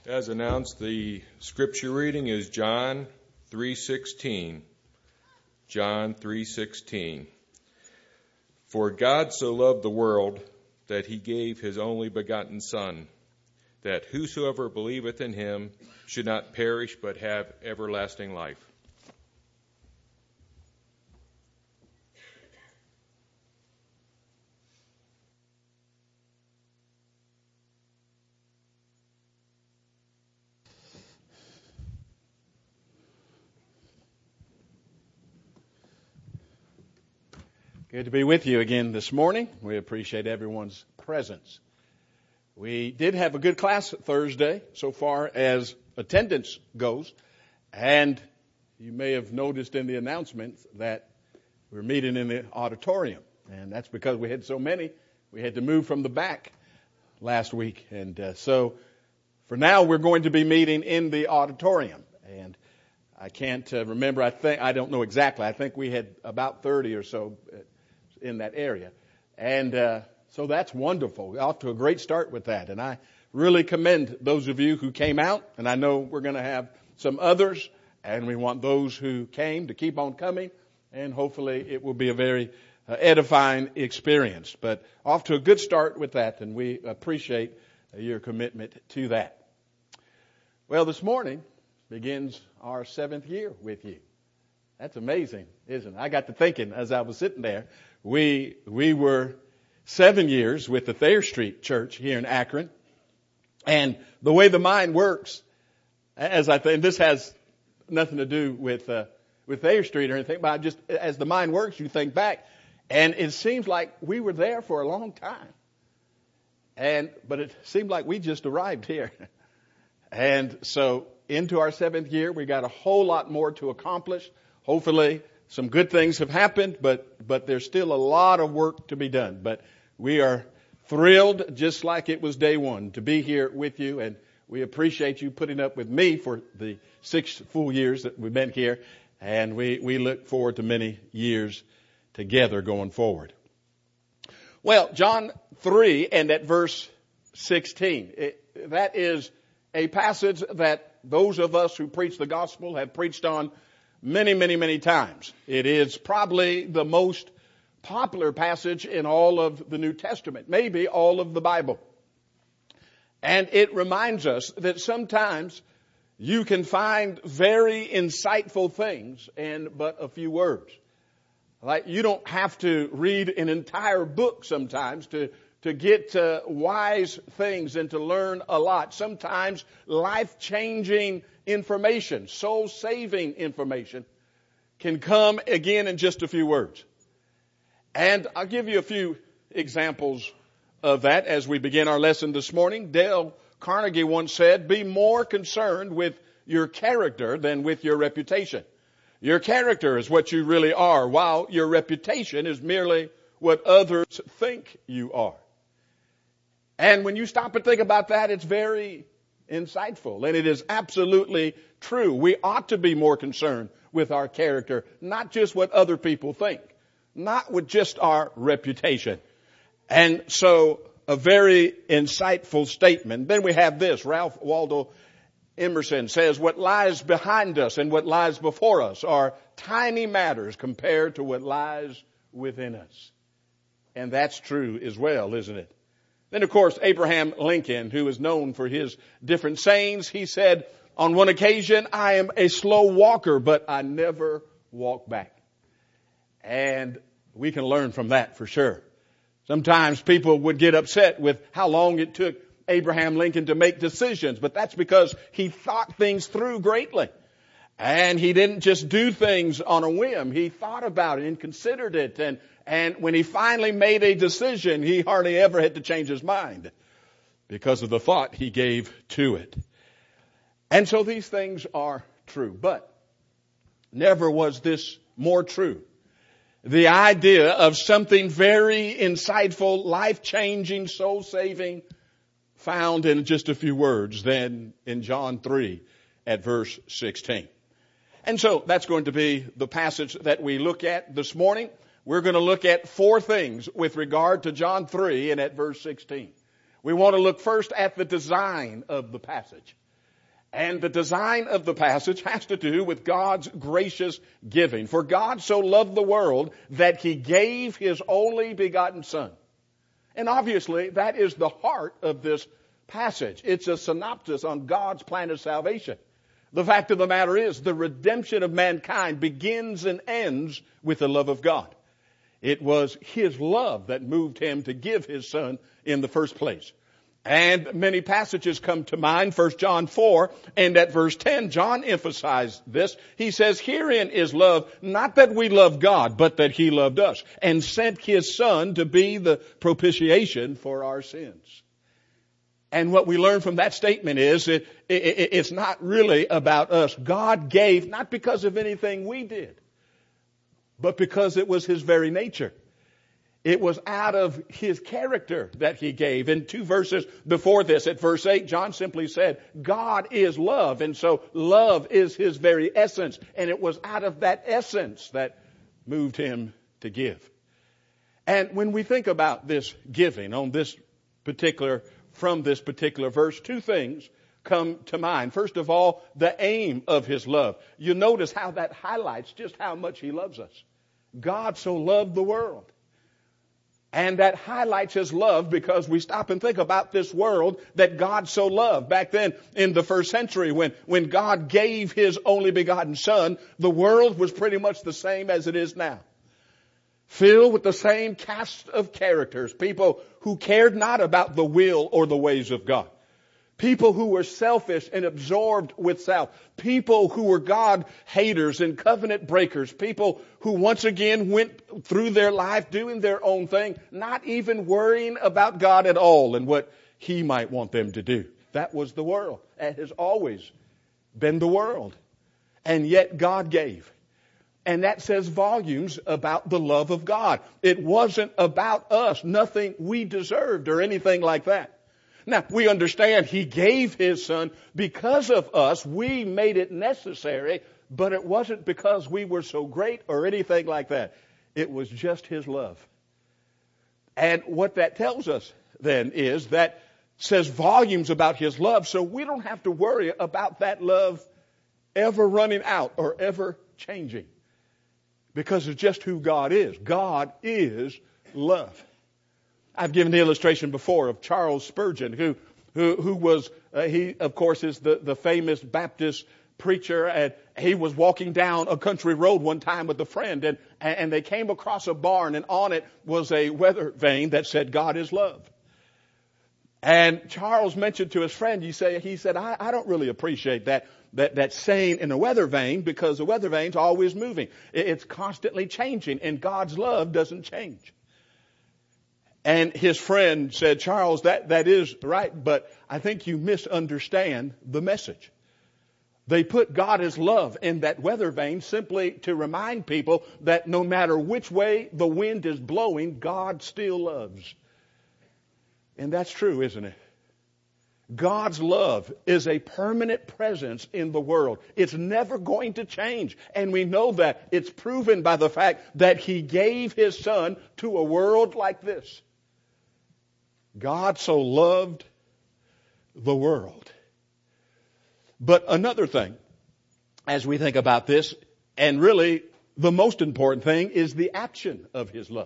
As announced, the scripture reading is John 3:16. John 3:16. For God so loved the world that he gave his only begotten Son, that whosoever believeth in him should not perish but have everlasting life. Good to be with you again this morning. We appreciate everyone's presence. We did have a good class Thursday so far as attendance goes, and you may have noticed in the announcement that we're meeting in the auditorium, and that's because we had so many. We had to move from the back last week, and so for now we're going to be meeting in the auditorium. And I can't remember. I don't know exactly. I think we had about 30 or so in that area. And so that's wonderful. Off to a great start with that. And I really commend those of you who came out. And I know we're going to have some others. And we want those who came to keep on coming. And hopefully it will be a very edifying experience. But off to a good start with that. And we appreciate your commitment to that. Well, this morning begins our 7th year with you. That's amazing, isn't it? I got to thinking as I was sitting there. We were 7 years with the Thayer Street Church here in Akron. And the way the mind works, as I think, this has nothing to do with Thayer Street or anything, but just as the mind works, you think back. And it seems like we were there for a long time. But it seemed like we just arrived here. And so into our 7th year, we got a whole lot more to accomplish. Hopefully some good things have happened, but there's still a lot of work to be done. But we are thrilled, just like it was day one, to be here with you. And we appreciate you putting up with me for the 6 full years that we've been here. And we look forward to many years together going forward. Well, John 3 and at verse 16, that is a passage that those of us who preach the gospel have preached on many, many, many times. It is probably the most popular passage in all of the New Testament, maybe all of the Bible. And it reminds us that sometimes you can find very insightful things in but a few words. Like you don't have to read an entire book sometimes to get wise things and to learn a lot. Sometimes life-changing information, soul-saving information can come again in just a few words. And I'll give you a few examples of that as we begin our lesson this morning. Dale Carnegie once said, "Be more concerned with your character than with your reputation." Your character is what you really are, while your reputation is merely what others think you are. And when you stop and think about that, it's very insightful. And it is absolutely true. We ought to be more concerned with our character, not just what other people think, not with just our reputation. And so a very insightful statement. Then we have this. Ralph Waldo Emerson says, "What lies behind us and what lies before us are tiny matters compared to what lies within us." And that's true as well, isn't it? Then, of course, Abraham Lincoln, who is known for his different sayings, he said, on one occasion, "I am a slow walker, but I never walk back." And we can learn from that for sure. Sometimes people would get upset with how long it took Abraham Lincoln to make decisions, but that's because he thought things through greatly. And he didn't just do things on a whim. He thought about it and considered it. And when he finally made a decision, he hardly ever had to change his mind because of the thought he gave to it. And so these things are true. But never was this more true. The idea of something very insightful, life-changing, soul-saving found in just a few words than in John 3 at verse 16. And so that's going to be the passage that we look at this morning. We're going to look at 4 things with regard to John 3 and at verse 16. We want to look first at the design of the passage. And the design of the passage has to do with God's gracious giving. For God so loved the world that he gave his only begotten Son. And obviously, that is the heart of this passage. It's a synopsis on God's plan of salvation. The fact of the matter is, the redemption of mankind begins and ends with the love of God. It was his love that moved him to give his Son in the first place. And many passages come to mind. 1 John 4 and at verse 10, John emphasized this. He says, herein is love, not that we love God, but that he loved us and sent his Son to be the propitiation for our sins. And what we learn from that statement is it's not really about us. God gave not because of anything we did, but because it was his very nature. It was out of his character that he gave. In 2 verses before this, at verse 8, John simply said, God is love. And so love is his very essence. And it was out of that essence that moved him to give. And when we think about this giving from this particular verse, two things come to mind. First of all, the aim of his love. You notice how that highlights just how much he loves us. God so loved the world. And that highlights his love because we stop and think about this world that God so loved. Back then in the first century when God gave his only begotten Son, the world was pretty much the same as it is now. Filled with the same cast of characters. People who cared not about the will or the ways of God. People who were selfish and absorbed with self. People who were God haters and covenant breakers. People who once again went through their life doing their own thing, not even worrying about God at all and what he might want them to do. That was the world. That has always been the world. And yet God gave. And that says volumes about the love of God. It wasn't about us, nothing we deserved or anything like that. Now, we understand he gave his Son because of us. We made it necessary, but it wasn't because we were so great or anything like that. It was just his love. And what that tells us then is that says volumes about his love, so we don't have to worry about that love ever running out or ever changing. Because it's just who God is. God is love. I've given the illustration before of Charles Spurgeon, who was, he of course is the famous Baptist preacher, and he was walking down a country road one time with a friend, and they came across a barn, and on it was a weather vane that said, God is love. And Charles mentioned to his friend, he said, I don't really appreciate that saying in a weather vane, because the weather vane's always moving. It's constantly changing, and God's love doesn't change. And his friend said, Charles, that is right, but I think you misunderstand the message. They put God as love in that weather vane simply to remind people that no matter which way the wind is blowing, God still loves. And that's true, isn't it? God's love is a permanent presence in the world. It's never going to change. And we know that it's proven by the fact that he gave his Son to a world like this. God so loved the world. But another thing, as we think about this, and really the most important thing, is the action of his love.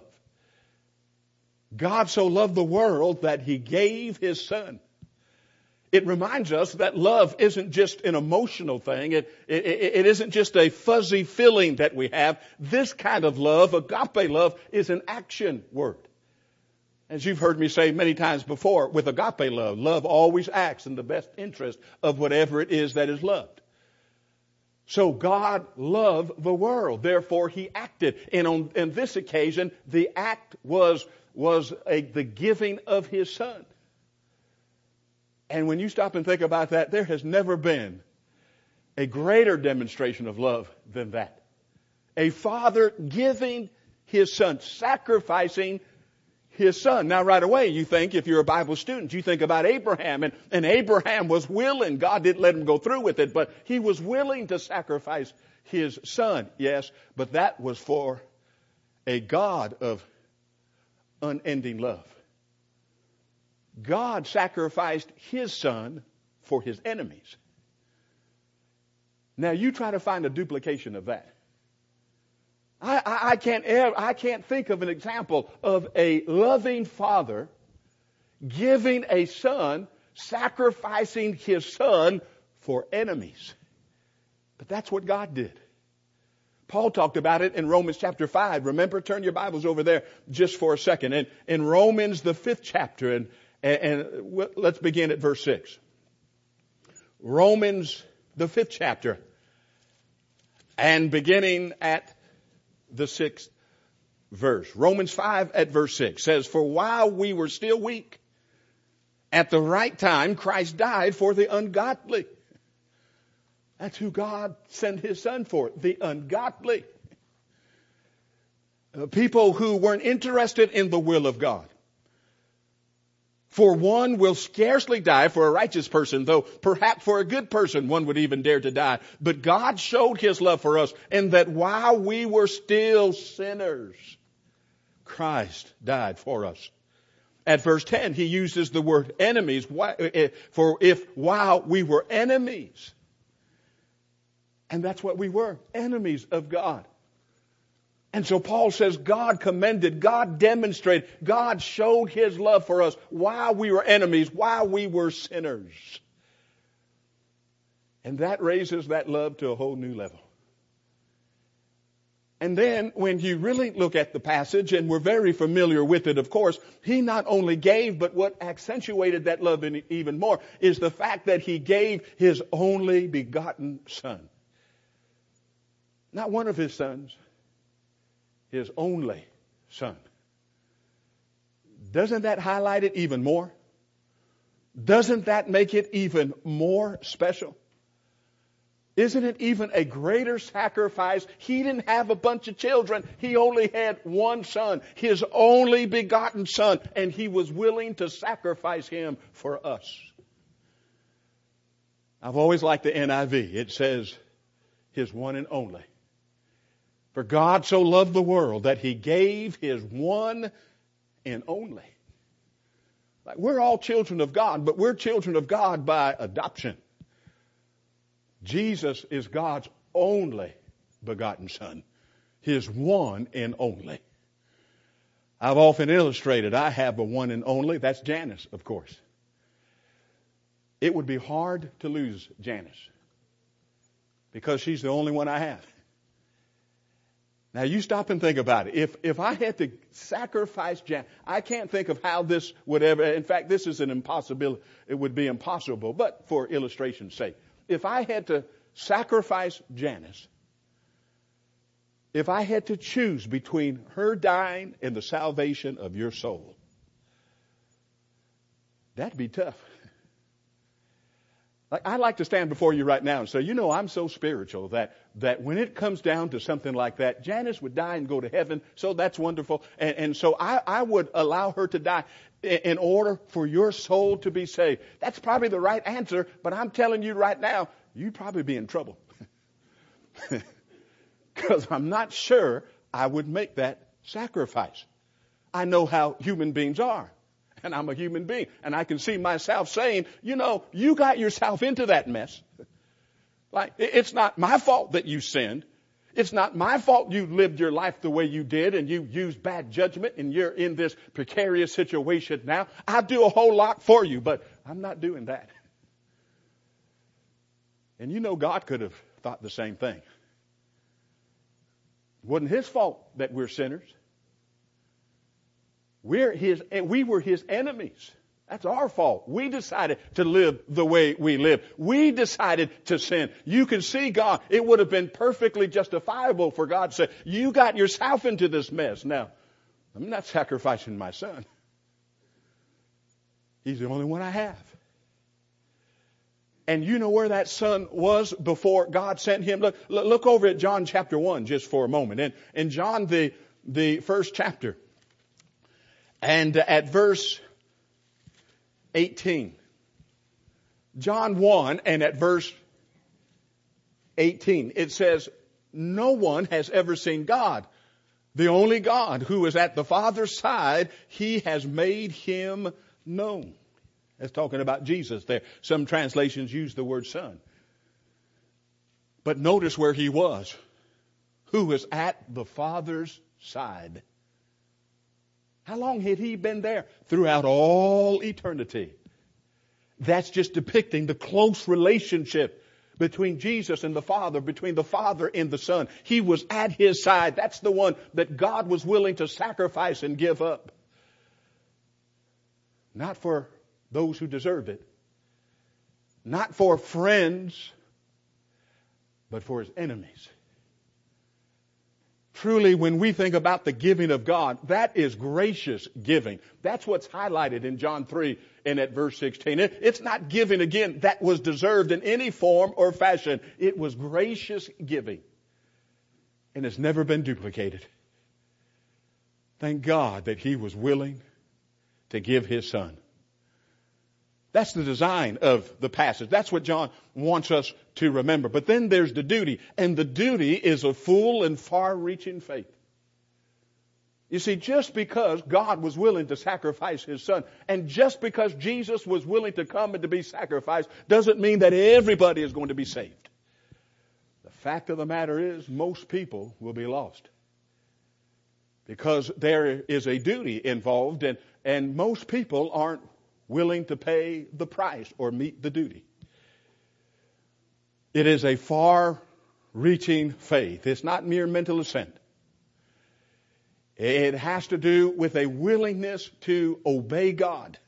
God so loved the world that he gave his Son. It reminds us that love isn't just an emotional thing. It isn't just a fuzzy feeling that we have. This kind of love, agape love, is an action word. As you've heard me say many times before, with agape love, love always acts in the best interest of whatever it is that is loved. So God loved the world, therefore he acted. And on this occasion, the act was the giving of his Son. And when you stop and think about that, there has never been a greater demonstration of love than that. A father giving his Son, sacrificing his Son. Now right away you think, if you're a Bible student, you think about Abraham. And Abraham was willing. God didn't let him go through with it, but he was willing to sacrifice his Son. Yes, but that was for a God of unending love. God sacrificed his Son for his enemies. Now you try to find a duplication of that. I can't think of an example of a loving father giving a son, sacrificing his son for enemies. But that's what God did. Paul talked about it in Romans chapter 5. Remember, turn your Bibles over there just for a second. And in Romans, the 5th chapter, and let's begin at verse 6. Romans, the 5th chapter, and beginning at the 6th verse. Romans 5 at verse 6 says, "For while we were still weak, at the right time Christ died for the ungodly." That's who God sent his son for, the ungodly. People who weren't interested in the will of God. For one will scarcely die for a righteous person, though perhaps for a good person one would even dare to die. But God showed his love for us in that while we were still sinners, Christ died for us. At verse 10, he uses the word enemies. For if while we were enemies, and that's what we were, enemies of God. And so Paul says God commended, God demonstrated, God showed his love for us while we were enemies, while we were sinners. And that raises that love to a whole new level. And then when you really look at the passage, and we're very familiar with it, of course, he not only gave, but what accentuated that love even more is the fact that he gave his only begotten son. Not one of his sons, his only son. Doesn't that highlight it even more? Doesn't that make it even more special? Isn't it even a greater sacrifice? He didn't have a bunch of children. He only had one son, his only begotten son, and he was willing to sacrifice him for us. I've always liked the NIV. It says, his one and only. For God so loved the world that he gave his one and only. Like, we're all children of God, but we're children of God by adoption. Jesus is God's only begotten son. His one and only. I've often illustrated, I have a one and only. That's Janice, of course. It would be hard to lose Janice because she's the only one I have. Now you stop and think about it. If I had to sacrifice Janice, I can't think of how this would ever, in fact, this is an impossibility. It would be impossible, but for illustration's sake. If I had to sacrifice Janice, if I had to choose between her dying and the salvation of your soul, that'd be tough. Like, I'd like to stand before you right now and say, I'm so spiritual that when it comes down to something like that, Janice would die and go to heaven, so that's wonderful. And so I would allow her to die in order for your soul to be saved. That's probably the right answer, but I'm telling you right now, you'd probably be in trouble. Because I'm not sure I would make that sacrifice. I know how human beings are. And I'm a human being. And I can see myself saying, you got yourself into that mess. Like, it's not my fault that you sinned. It's not my fault you lived your life the way you did and you used bad judgment and you're in this precarious situation now. I'll do a whole lot for you, but I'm not doing that. And God could have thought the same thing. It wasn't his fault that we're sinners. We were his enemies. That's our fault. We decided to live the way we live. We decided to sin. You can see God. It would have been perfectly justifiable for God to say, you got yourself into this mess. Now, I'm not sacrificing my son. He's the only one I have. And you know where that son was before God sent him? Look over at John chapter 1 just for a moment. And in John, the first chapter, and at verse 18. John 1 and at verse 18. It says, no one has ever seen God. The only God who is at the Father's side, he has made him known. That's talking about Jesus there. Some translations use the word son. But notice where he was. Who was at the Father's side. How long had he been there? Throughout all eternity. That's just depicting the close relationship between Jesus and the Father, between the Father and the Son. He was at his side. That's the one that God was willing to sacrifice and give up. Not for those who deserved it. Not for friends, but for his enemies. Truly, when we think about the giving of God, that is gracious giving. That's what's highlighted in John 3 and at verse 16. It's not giving, again, that was deserved in any form or fashion. It was gracious giving. And it's never been duplicated. Thank God that he was willing to give his Son. That's the design of the passage. That's what John wants us to remember. But then there's the duty. And the duty is a full and far-reaching faith. You see, just because God was willing to sacrifice his Son, and just because Jesus was willing to come and to be sacrificed, doesn't mean that everybody is going to be saved. The fact of the matter is, most people will be lost. Because there is a duty involved, and most people aren't willing to pay the price or meet the duty. It is a far-reaching faith. It's not mere mental assent. It has to do with a willingness to obey God.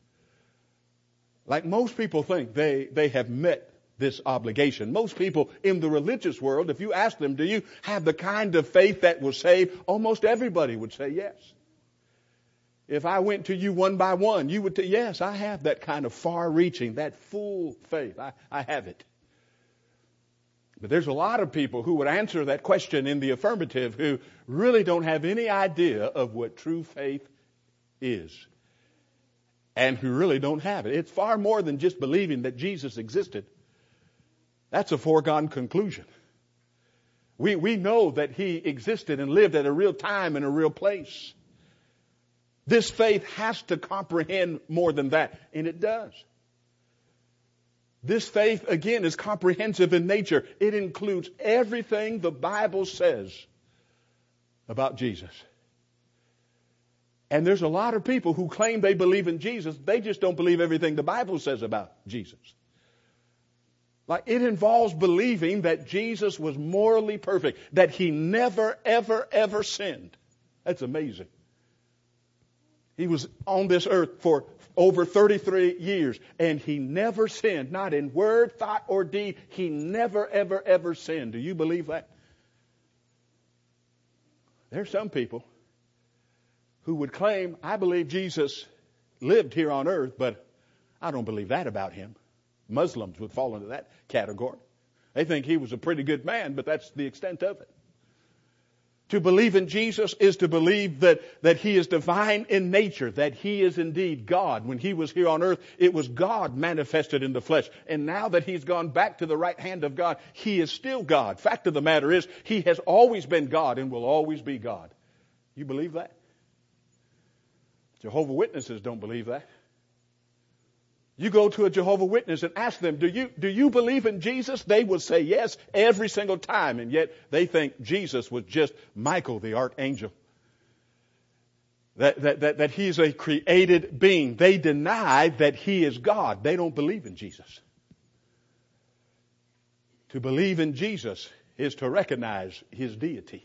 Like most people think they have met this obligation. Most people in the religious world, if you ask them, do you have the kind of faith that will save? Almost everybody would say yes. If I went to you one by one, you would say, yes, I have that kind of far-reaching, that full faith. I have it. But there's a lot of people who would answer that question in the affirmative who really don't have any idea of what true faith is. And who really don't have it. It's far more than just believing that Jesus existed. That's a foregone conclusion. We know that he existed and lived at a real time and a real place. This faith has to comprehend more than that, and it does. This faith, again, is comprehensive in nature. It includes everything the Bible says about Jesus. And there's a lot of people who claim they believe in Jesus. They just don't believe everything the Bible says about Jesus. Like, it involves believing that Jesus was morally perfect, that he never, ever, ever sinned. That's amazing. He was on this earth for over 33 years, and he never sinned, not in word, thought, or deed. He never, ever, ever sinned. Do you believe that? There are some people who would claim, I believe Jesus lived here on earth, but I don't believe that about him. Muslims would fall into that category. They think he was a pretty good man, but that's the extent of it. To believe in Jesus is to believe that he is divine in nature, that he is indeed God. When he was here on earth, it was God manifested in the flesh. And now that he's gone back to the right hand of God, he is still God. Fact of the matter is, he has always been God and will always be God. You believe that? Jehovah's Witnesses don't believe that. You go to a Jehovah's Witness and ask them, do you believe in Jesus? They will say yes every single time. And yet they think Jesus was just Michael, the archangel. That he's a created being. They deny that he is God. They don't believe in Jesus. To believe in Jesus is to recognize his deity.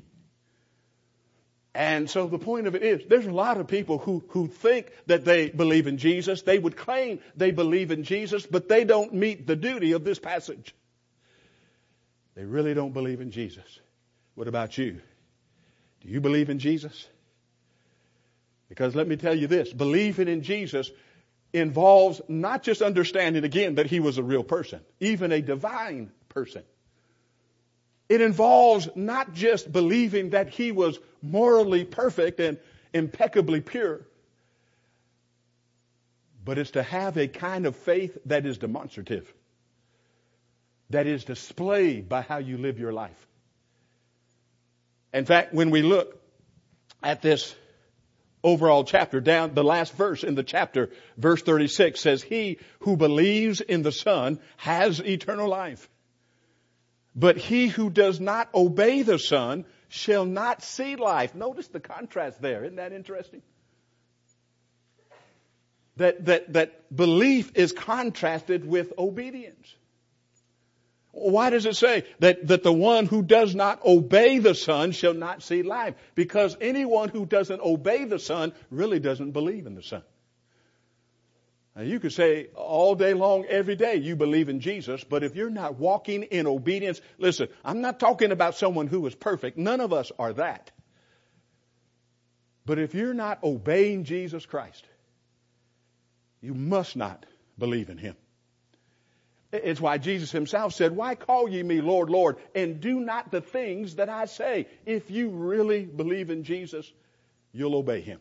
And so the point of it is, there's a lot of people who think that they believe in Jesus. They would claim they believe in Jesus, but they don't meet the duty of this passage. They really don't believe in Jesus. What about you? Do you believe in Jesus? Because let me tell you this, believing in Jesus involves not just understanding, again, that he was a real person, even a divine person. It involves not just believing that he was morally perfect and impeccably pure, but it's to have a kind of faith that is demonstrative, that is displayed by how you live your life. In fact, when we look at this overall chapter, down the last verse in the chapter, verse 36 says, he who believes in the Son has eternal life. But he who does not obey the Son shall not see life. Notice the contrast there. Isn't that interesting? That belief is contrasted with obedience. Why does it say that the one who does not obey the Son shall not see life? Because anyone who doesn't obey the Son really doesn't believe in the Son. Now you could say all day long, every day, you believe in Jesus, but if you're not walking in obedience, listen, I'm not talking about someone who is perfect. None of us are that. But if you're not obeying Jesus Christ, you must not believe in Him. It's why Jesus Himself said, why call ye me Lord, Lord, and do not the things that I say? If you really believe in Jesus, you'll obey Him.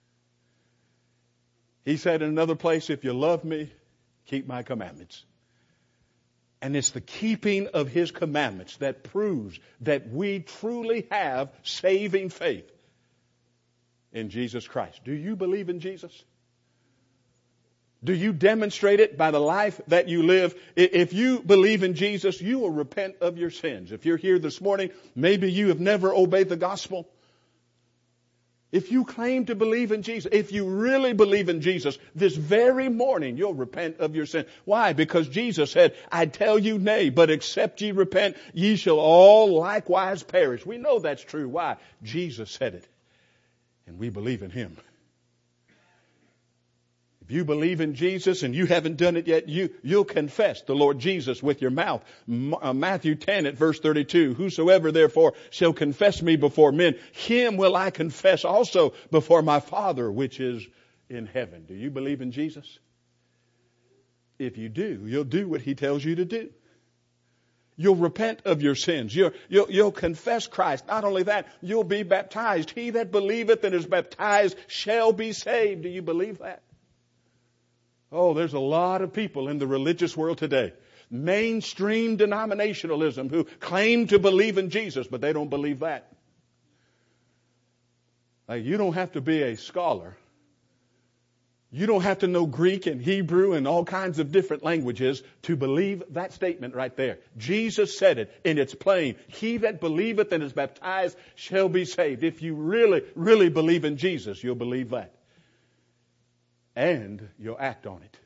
He said in another place, if you love me, keep my commandments. And it's the keeping of His commandments that proves that we truly have saving faith in Jesus Christ. Do you believe in Jesus? Do you demonstrate it by the life that you live? If you believe in Jesus, you will repent of your sins. If you're here this morning, maybe you have never obeyed the gospel. If you claim to believe in Jesus, if you really believe in Jesus, this very morning you'll repent of your sin. Why? Because Jesus said, I tell you nay, but except ye repent, ye shall all likewise perish. We know that's true. Why? Jesus said it. And we believe in Him. If you believe in Jesus and you haven't done it yet, you'll confess the Lord Jesus with your mouth. Matthew 10 at verse 32, whosoever therefore shall confess me before men, him will I confess also before my Father which is in heaven. Do you believe in Jesus? If you do, you'll do what He tells you to do. You'll repent of your sins. You'll confess Christ. Not only that, you'll be baptized. He that believeth and is baptized shall be saved. Do you believe that? Oh, there's a lot of people in the religious world today, mainstream denominationalism, who claim to believe in Jesus, but they don't believe that. You don't have to be a scholar. You don't have to know Greek and Hebrew and all kinds of different languages to believe that statement right there. Jesus said it, and it's plain. He that believeth and is baptized shall be saved. If you really, really believe in Jesus, you'll believe that. And you'll act on it.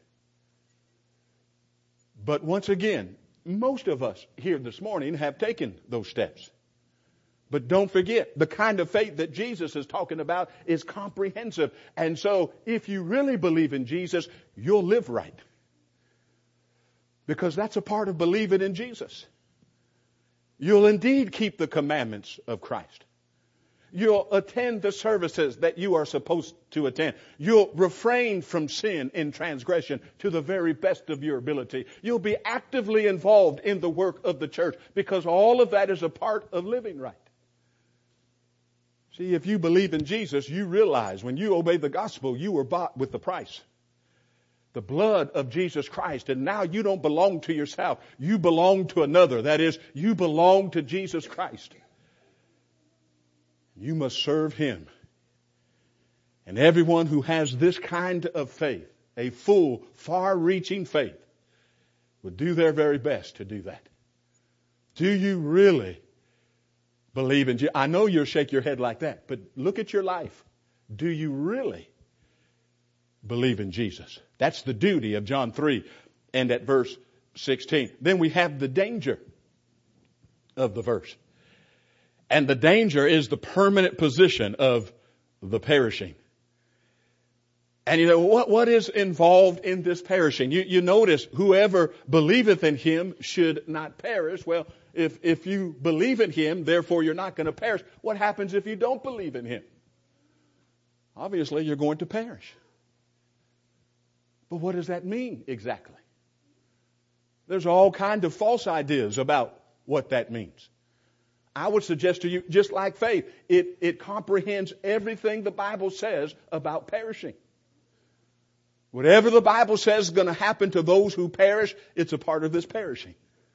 But once again, most of us here this morning have taken those steps. But don't forget, the kind of faith that Jesus is talking about is comprehensive. And so, if you really believe in Jesus, you'll live right. Because that's a part of believing in Jesus. You'll indeed keep the commandments of Christ. You'll attend the services that you are supposed to attend. You'll refrain from sin and transgression to the very best of your ability. You'll be actively involved in the work of the church, because all of that is a part of living right. See, if you believe in Jesus, you realize when you obey the gospel, you were bought with the price. The blood of Jesus Christ. And now you don't belong to yourself. You belong to another. That is, you belong to Jesus Christ. You must serve Him. And everyone who has this kind of faith, a full, far-reaching faith, would do their very best to do that. Do you really believe in Jesus? I know you'll shake your head like that, but look at your life. Do you really believe in Jesus? That's the duty of John 3 and at verse 16. Then we have the danger of the verse. And the danger is the permanent position of the perishing. And you know, what is involved in this perishing? You notice, whoever believeth in Him should not perish. Well, if you believe in Him, therefore you're not going to perish. What happens if you don't believe in Him? Obviously, you're going to perish. But what does that mean exactly? There's all kinds of false ideas about what that means. I would suggest to you, just like faith, it comprehends everything the Bible says about perishing. Whatever the Bible says is going to happen to those who perish, it's a part of this perishing.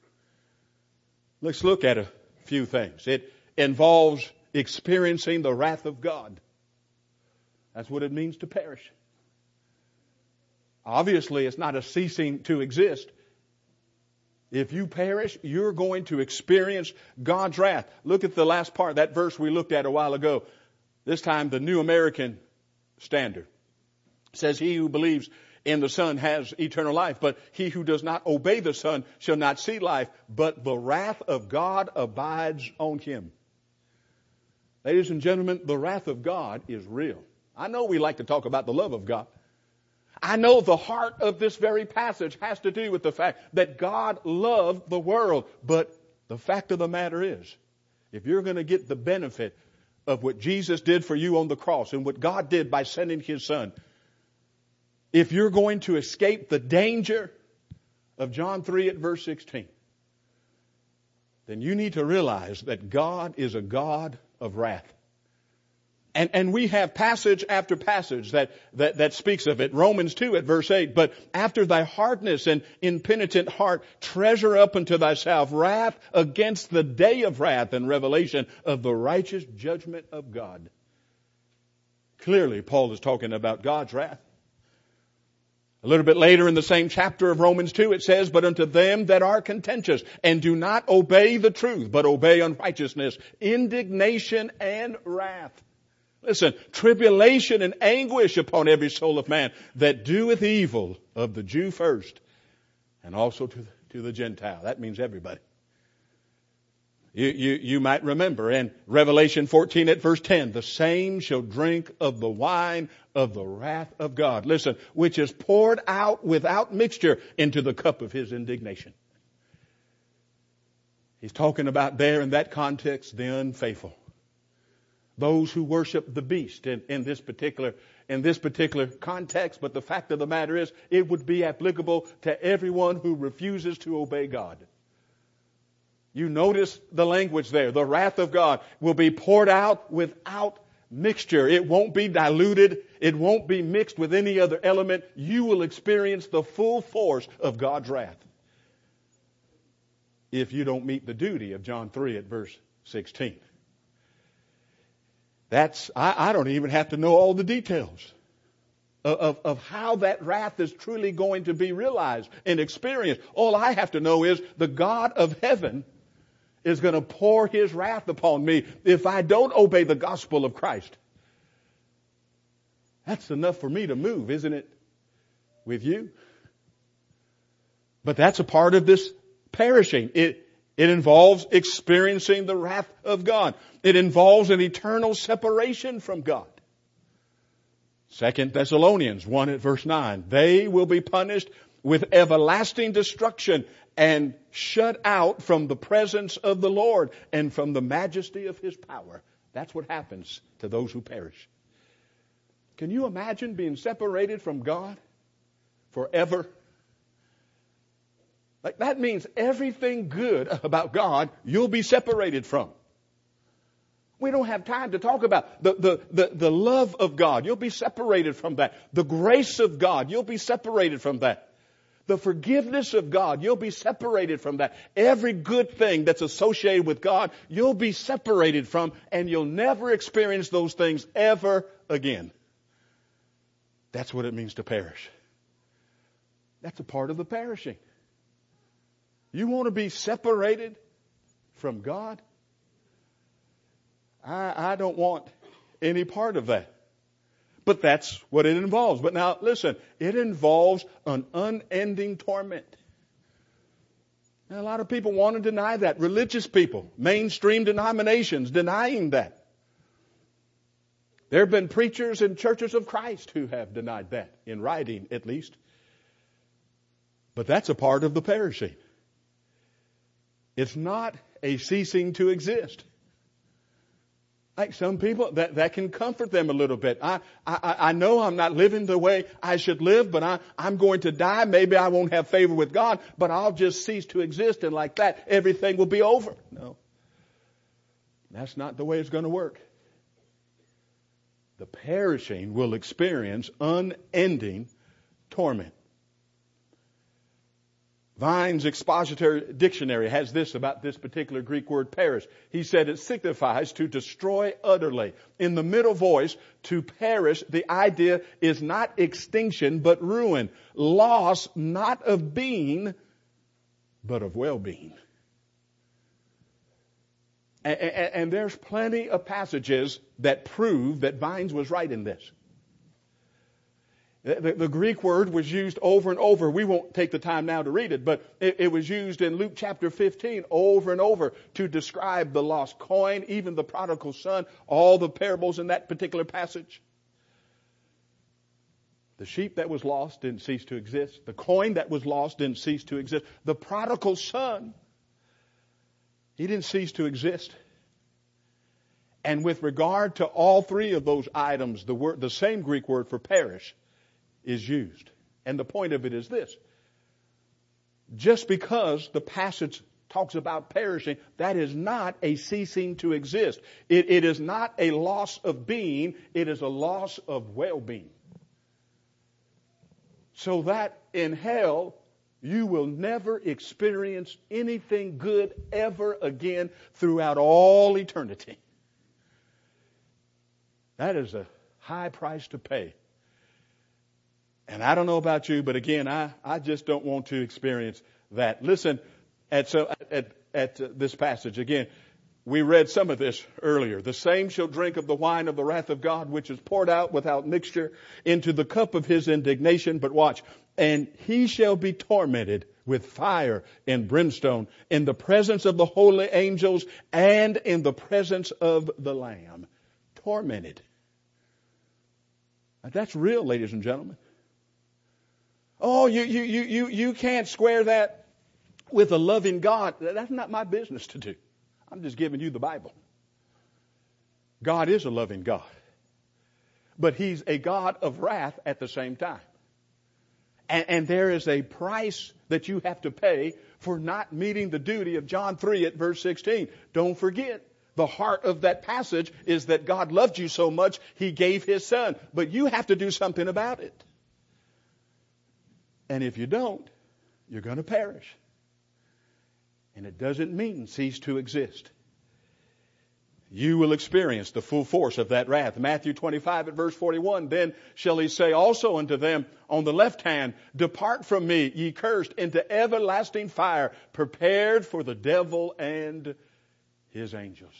Let's look at a few things. It involves experiencing the wrath of God. That's what it means to perish. Obviously, it's not a ceasing to exist. If you perish, you're going to experience God's wrath. Look at the last part, that verse we looked at a while ago. This time the New American Standard. It says, he who believes in the Son has eternal life, but he who does not obey the Son shall not see life, but the wrath of God abides on him. Ladies and gentlemen, the wrath of God is real. I know we like to talk about the love of God. I know the heart of this very passage has to do with the fact that God loved the world. But the fact of the matter is, if you're going to get the benefit of what Jesus did for you on the cross and what God did by sending His Son, if you're going to escape the danger of John 3 at verse 16, then you need to realize that God is a God of wrath. And we have passage after passage that speaks of it. Romans 2 at verse 8, but after thy hardness and impenitent heart, treasure up unto thyself wrath against the day of wrath and revelation of the righteous judgment of God. Clearly, Paul is talking about God's wrath. A little bit later in the same chapter of Romans 2, it says, but unto them that are contentious and do not obey the truth, but obey unrighteousness, indignation and wrath. Listen, tribulation and anguish upon every soul of man that doeth evil, of the Jew first, and also to the Gentile. That means everybody. You might remember in Revelation 14 at verse 10, the same shall drink of the wine of the wrath of God. Listen, which is poured out without mixture into the cup of His indignation. He's talking about there in that context the unfaithful. Those who worship the beast in this particular context, but the fact of the matter is, it would be applicable to everyone who refuses to obey God. You notice the language there. The wrath of God will be poured out without mixture. It won't be diluted. It won't be mixed with any other element. You will experience the full force of God's wrath if you don't meet the duty of John 3 at verse 16. I don't even have to know all the details of how that wrath is truly going to be realized and experienced. All I have to know is the God of heaven is going to pour His wrath upon me if I don't obey the gospel of Christ. That's enough for me to move, isn't it? With you? But that's a part of this perishing. It involves experiencing the wrath of God. It involves an eternal separation from God. 2 Thessalonians 1 at verse 9. They will be punished with everlasting destruction and shut out from the presence of the Lord and from the majesty of His power. That's what happens to those who perish. Can you imagine being separated from God forever? Like that means everything good about God you'll be separated from. We don't have time to talk about the love of God. You'll be separated from that. The grace of God, you'll be separated from that. The forgiveness of God, you'll be separated from that. Every good thing that's associated with God, you'll be separated from, and you'll never experience those things ever again. That's what it means to perish. That's a part of the perishing. You want to be separated from God? I don't want any part of that. But that's what it involves. But now, listen, it involves an unending torment. And a lot of people want to deny that. Religious people, mainstream denominations, denying that. There have been preachers in churches of Christ who have denied that, in writing at least. But that's a part of the perishing. It's not a ceasing to exist. Like some people, that can comfort them a little bit. I know I'm not living the way I should live, but I'm going to die. Maybe I won't have favor with God, but I'll just cease to exist, and like that, everything will be over. No. That's not the way it's going to work. The perishing will experience unending torment. Vine's Expository Dictionary has this about this particular Greek word perish. He said it signifies to destroy utterly. In the middle voice, to perish, the idea is not extinction but ruin. Loss not of being, but of well-being. And there's plenty of passages that prove that Vines was right in this. The Greek word was used over and over. We won't take the time now to read it, but it was used in Luke chapter 15 over and over to describe the lost coin, even the prodigal son, all the parables in that particular passage. The sheep that was lost didn't cease to exist. The coin that was lost didn't cease to exist. The prodigal son, he didn't cease to exist. And with regard to all three of those items, the same Greek word for perish is used. And the point of it is this. Just because the passage talks about perishing, that is not a ceasing to exist. It is not a loss of being. It is a loss of well-being. So that in hell, you will never experience anything good ever again throughout all eternity. That is a high price to pay. And I don't know about you, but again, I just don't want to experience that. Listen, at this passage again, we read some of this earlier. The same shall drink of the wine of the wrath of God, which is poured out without mixture into the cup of his indignation. But watch, and he shall be tormented with fire and brimstone in the presence of the holy angels and in the presence of the Lamb. Tormented. Now, that's real, ladies and gentlemen. Oh, you can't square that with a loving God. That's not my business to do. I'm just giving you the Bible. God is a loving God. But He's a God of wrath at the same time. And there is a price that you have to pay for not meeting the duty of John 3 at verse 16. Don't forget, the heart of that passage is that God loved you so much, He gave His Son. But you have to do something about it. And if you don't, you're going to perish. And it doesn't mean cease to exist. You will experience the full force of that wrath. Matthew 25 at verse 41, then shall He say also unto them on the left hand, depart from me, ye cursed, into everlasting fire, prepared for the devil and his angels.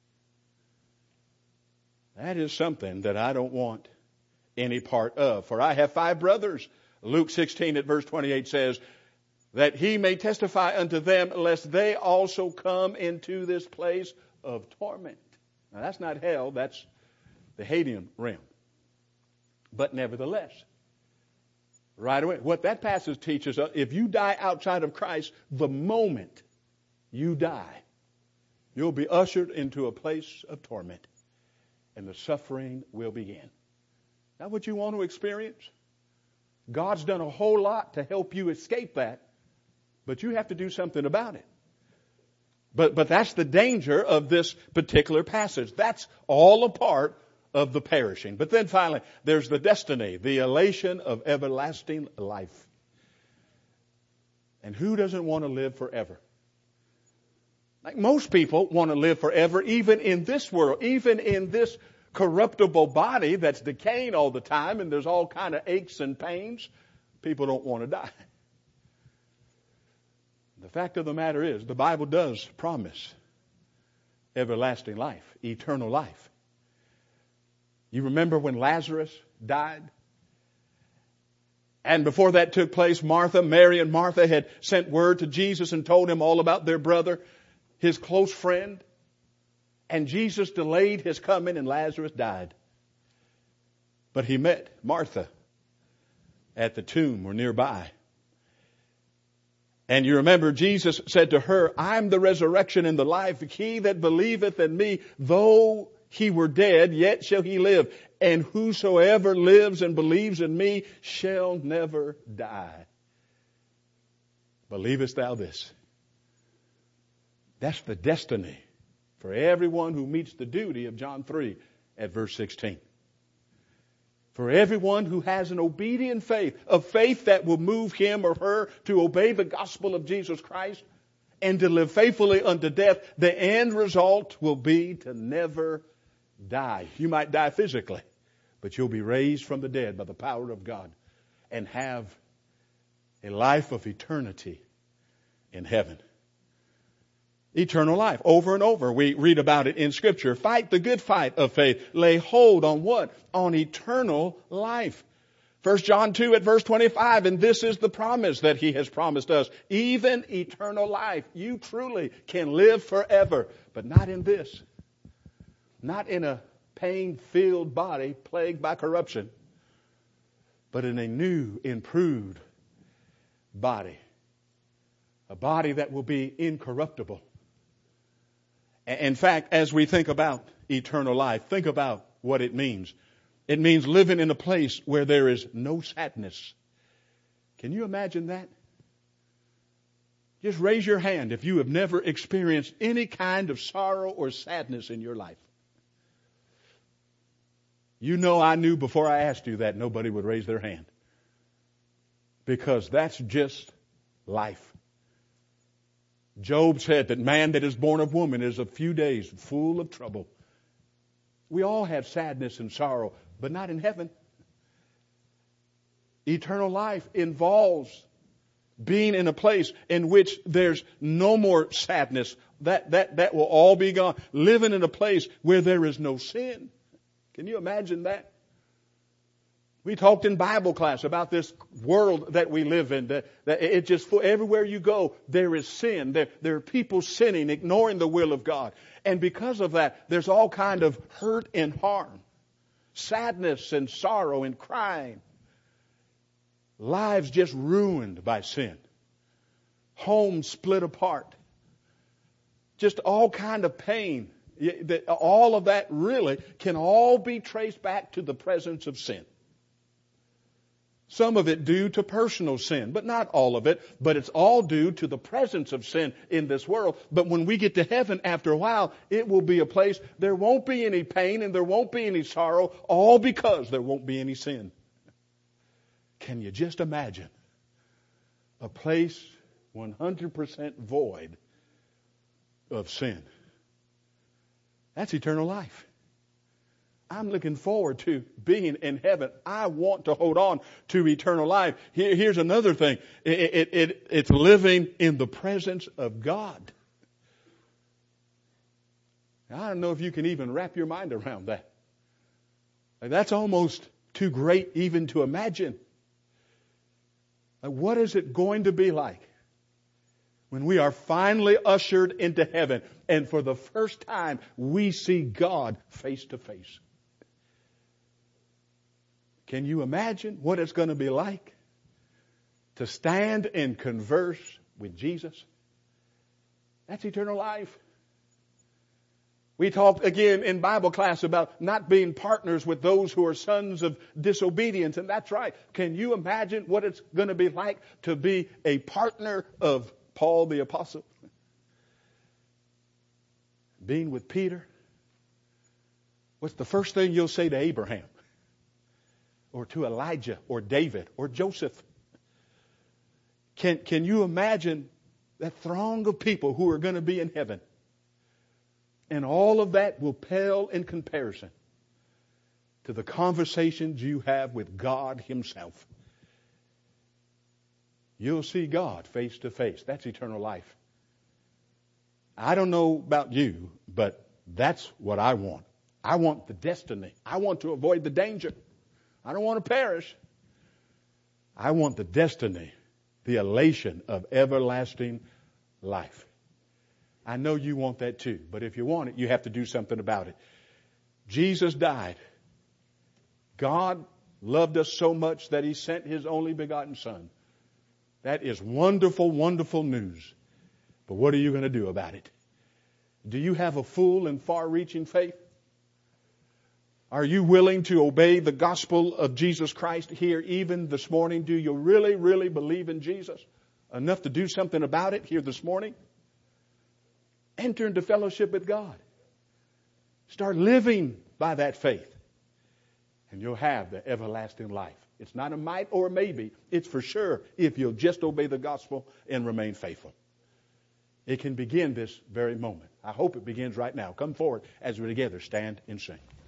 That is something that I don't want any part of. For I have 5 brothers. Luke 16 at verse 28 says, that He may testify unto them, lest they also come into this place of torment. Now that's not hell, that's the Hadean realm. But nevertheless, right away, what that passage teaches us, if you die outside of Christ, the moment you die, you'll be ushered into a place of torment. And the suffering will begin. That what you want to experience? God's done a whole lot to help you escape that. But you have to do something about it. But that's the danger of this particular passage. That's all a part of the perishing. But then finally, there's the destiny, the elation of everlasting life. And who doesn't want to live forever? Like most people want to live forever, even in this world, even in this corruptible body that's decaying all the time, and there's all kind of aches and pains. People don't want to die. The fact of the matter is, the Bible does promise everlasting life, eternal life. You remember when Lazarus died? And before that took place, Mary and Martha had sent word to Jesus and told Him all about their brother, his close friend. And Jesus delayed His coming and Lazarus died. But He met Martha at the tomb or nearby. And you remember Jesus said to her, I'm the resurrection and the life. He that believeth in me, though he were dead, yet shall he live. And whosoever lives and believes in me shall never die. Believest thou this? That's the destiny for everyone who meets the duty of John 3 at verse 16. For everyone who has an obedient faith, a faith that will move him or her to obey the gospel of Jesus Christ and to live faithfully unto death, the end result will be to never die. You might die physically, but you'll be raised from the dead by the power of God and have a life of eternity in heaven. Eternal life. Over and over we read about it in Scripture. Fight the good fight of faith. Lay hold on what? On eternal life. 1 John 2 at verse 25, and this is the promise that He has promised us, even eternal life. You truly can live forever, but not in this. Not in a pain-filled body plagued by corruption, but in a new, improved body. A body that will be incorruptible. In fact, as we think about eternal life, think about what it means. It means living in a place where there is no sadness. Can you imagine that? Just raise your hand if you have never experienced any kind of sorrow or sadness in your life. You know, I knew before I asked you that nobody would raise their hand. Because that's just life. Job said that man that is born of woman is a few days full of trouble. We all have sadness and sorrow, but not in heaven. Eternal life involves being in a place in which there's no more sadness. That will all be gone. Living in a place where there is no sin. Can you imagine that? We talked in Bible class about this world that we live in. That it just, everywhere you go, there is sin. There are people sinning, ignoring the will of God. And because of that, there's all kind of hurt and harm. Sadness and sorrow and crying. Lives just ruined by sin. Homes split apart. Just all kind of pain. All of that really can all be traced back to the presence of sin. Some of it due to personal sin, but not all of it. But it's all due to the presence of sin in this world. But when we get to heaven, after a while, it will be a place there won't be any pain and there won't be any sorrow, all because there won't be any sin. Can you just imagine a place 100% void of sin? That's eternal life. I'm looking forward to being in heaven. I want to hold on to eternal life. Here's another thing. It's living in the presence of God. I don't know if you can even wrap your mind around that. That's almost too great even to imagine. What is it going to be like when we are finally ushered into heaven and for the first time we see God face to face? Can you imagine what it's going to be like to stand and converse with Jesus? That's eternal life. We talked again in Bible class about not being partners with those who are sons of disobedience, and that's right. Can you imagine what it's going to be like to be a partner of Paul the Apostle? Being with Peter. What's the first thing you'll say to Abraham? Or to Elijah, or David, or Joseph? Can you imagine that throng of people who are going to be in heaven? And all of that will pale in comparison to the conversations you have with God Himself. You'll see God face to face. That's eternal life. I don't know about you, but that's what I want. I want the destiny. I want to avoid the danger. I don't want to perish. I want the destiny, the elation of everlasting life. I know you want that too, but if you want it, you have to do something about it. Jesus died. God loved us so much that He sent His only begotten Son. That is wonderful, wonderful news. But what are you going to do about it? Do you have a full and far-reaching faith? Are you willing to obey the gospel of Jesus Christ here even this morning? Do you really, really believe in Jesus enough to do something about it here this morning? Enter into fellowship with God. Start living by that faith. And you'll have the everlasting life. It's not a might or a maybe. It's for sure if you'll just obey the gospel and remain faithful. It can begin this very moment. I hope it begins right now. Come forward as we together stand and sing.